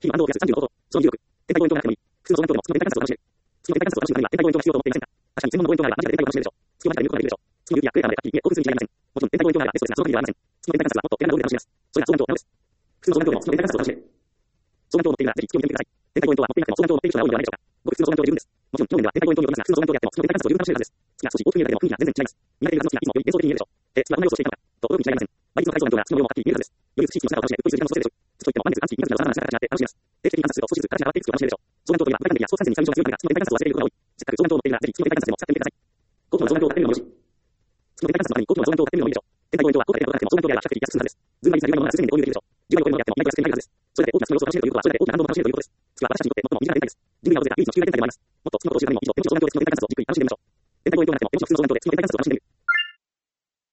非安動やす35度、承認記録、展開ポイントがなくてもいい。普通の双眼鏡でも月の天体観測を楽しめるでしょう。月の天体観測を楽しむためには展開ポイントが必要と思っていませんか？確かに専門のポイントがあれば間近で天体を楽しめるでしょう。月を間近で見ることができるでしょう。月の雪やクレーターまで楽器、興奮するに違いありません。もちろん天体ポイントがあればベストですが、その限りではありません。月の天体観測はもっと手軽な道具で楽しめます。それが双眼鏡なのです。普通の双眼鏡でも月の天体観測を楽しめる。双眼鏡を持っているならぜひ月を見てみてください。天体ポイントは持っていなくても双眼鏡を持っている人が多いのではないでしょうか。ごく普通の双眼鏡で十分です。もちろん、去年では天体ポイントを見ますが、普通の双眼鏡をやっても月の天体観測を十分楽しめるはずです。月が少し大きく見えるだけでも雰囲気が全然違います。見られる数の月がいつもより幻想的に見えるでしょう。月はどんな要素をしていたのか、と驚くに違いありません。倍率の高い双眼鏡なら月の量もはっきり見えるはずです。より美しい月の姿を楽しめ、うっとりする時間も過ごせるでしょう。月といっても満月、満月、満月がわからない形になって楽しめます。定期的に観察すると少しずつ形が変わっていく月を楽しめるでしょう。双眼鏡といえば無回転的や相関性に最初が強いため月の天体観測を忘れていることが多い。せっかく双眼鏡を持っているならぜひ月の天体観測でも使ってみてください。高機能な双眼鏡を買ってみるのもよし。月の天体観測のために高機能な双眼鏡を買ってみるのもいいでしょう。天体ポイントは高価で高くなくても双眼鏡であれば比較的安く済むはずです。ズームがいつなりのものならすぐにで購入できるでしょう。10万超えるものであっても意外と安く手に入るはずです。それだけ大きな月の様子を楽しめるということは、それだけ大きな反動も楽しめるということです。月は私たちにとって最も身近な天体です。人類が訪れた唯一の地球外天体でもあります。もっと月のことを知るためにも一度手持ちの双眼鏡で月の天体観測をじっくり楽しんでみましょう。天体ポイントがなくても手持ちの普通の双眼鏡で月の天体観測を楽しんでみる。